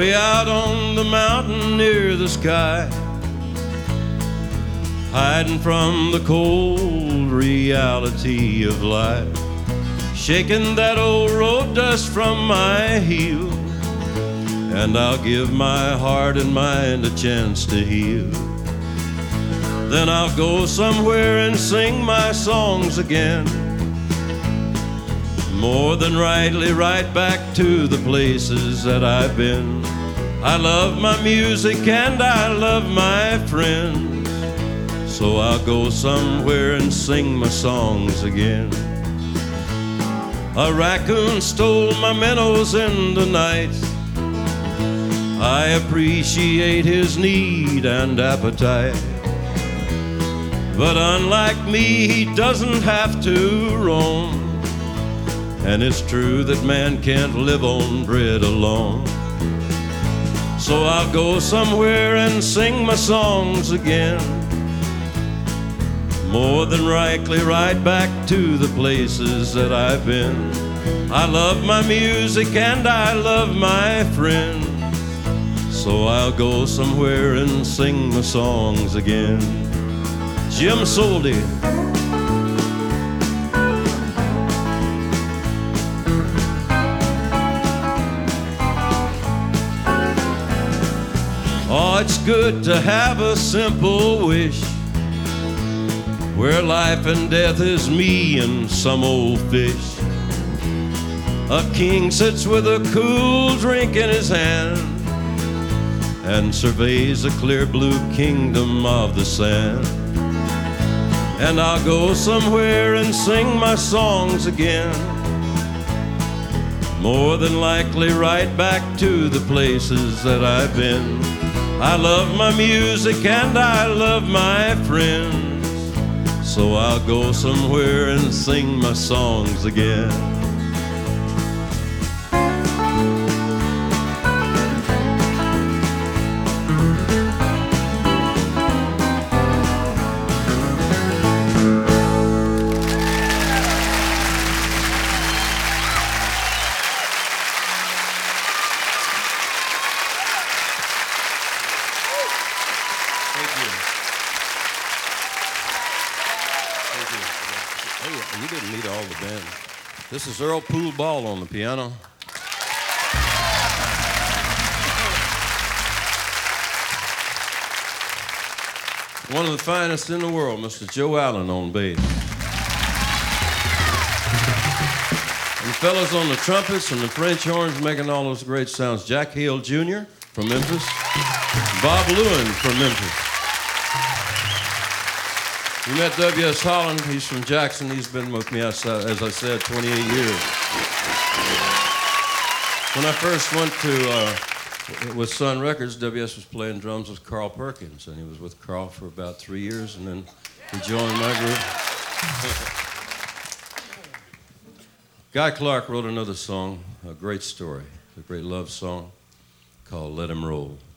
way out on the mountain near the sky, hiding from the cold reality of life, shaking that old road dust from my heel, and I'll give my heart and mind a chance to heal. Then I'll go somewhere and sing my songs again, more than rightly right back to the places that I've been. I love my music and I love my friends, so I'll go somewhere and sing my songs again. A raccoon stole my minnows in the night. I appreciate his need and appetite, but unlike me, he doesn't have to roam. And it's true that man can't live on bread alone. So I'll go somewhere and sing my songs again, more than likely right back to the places that I've been. I love my music and I love my friends, so I'll go somewhere and sing my songs again. Jim Soldi. Oh, it's good to have a simple wish, where life and death is me and some old fish. A king sits with a cool drink in his hand and surveys a clear blue kingdom of the sand. And I'll go somewhere and sing my songs again, more than likely right back to the places that I've been. I love my music and I love my friends, so I'll go somewhere and sing my songs again. You didn't meet all the band. This is Earl Poole Ball on the piano. One of the finest in the world, Mr. Joe Allen on bass. And the fellas on the trumpets and the French horns making all those great sounds. Jack Hale Jr. from Memphis. Bob Lewin from Memphis. We met W.S. Holland. He's from Jackson. He's been with me, as I said, 28 years. When I first went to, with Sun Records, W.S. was playing drums with Carl Perkins, and he was with Carl for about 3 years, and then he joined my group. Guy Clark wrote another song, a great story, a great love song called Let Him Roll.